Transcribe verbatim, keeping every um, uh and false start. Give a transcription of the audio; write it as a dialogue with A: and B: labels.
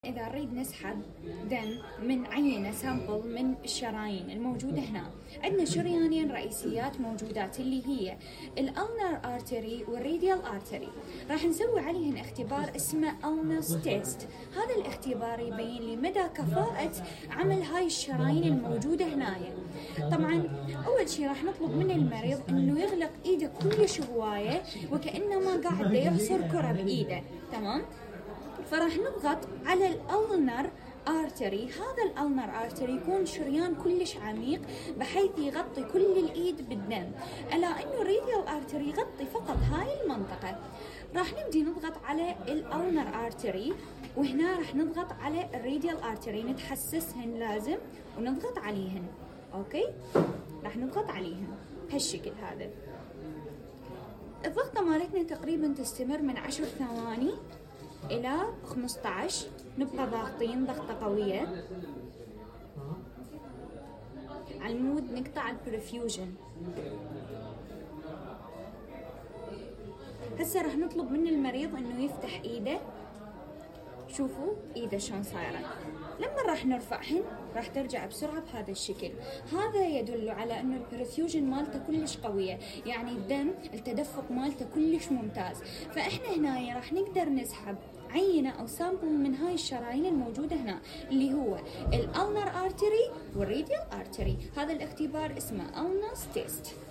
A: إذا نريد نسحب دم من عينة سامبل من الشرايين الموجودة هنا، عندنا شريانين رئيسيات موجودات اللي هي الألنر آرتري والريديال آرتري. راح نسوي عليهن اختبار اسمه ألنس تيست. هذا الاختبار يبين لي مدى كفاءة عمل هاي الشرايين الموجودة هنايا. طبعا أول شيء راح نطلب من المريض إنه يغلق إيده كلش هواية وكأنما قاعد يعصر كرة بإيده، تمام؟ فراح نضغط على الألنر آرتري. هذا الألنر آرتري يكون شريان كلش عميق بحيث يغطي كل الإيد بالدم، ألا أنه الريديال آرتري يغطي فقط هاي المنطقة. راح نبدي نضغط على الألنر آرتري، وهنا راح نضغط على الريديال آرتري، نتحسسهن لازم ونضغط عليهن. أوكي، راح نضغط عليهن هالشكل هذا. الضغطة مالتنا تقريبا تستمر من عشر ثواني إلى خمسة عشر. نبقى ضاغطين ضغطة قوية على المود نقطع البرفيوجن. هسه راح نطلب من المريض إنه يفتح إيده. شوفوا إيده شلون صايرة. لما راح نرفعهن راح ترجع بسرعة بهذا الشكل. هذا يدل على أنه البرفيوجن مالته كلش قوية، يعني الدم التدفق مالته كلش ممتاز. فإحنا هنا راح نقدر نسحب عينة أو سامبل من هاي الشرايين الموجودة هنا اللي هو الألنر آرتري والريديال آرتري. هذا الاختبار اسمه ألنس تيست.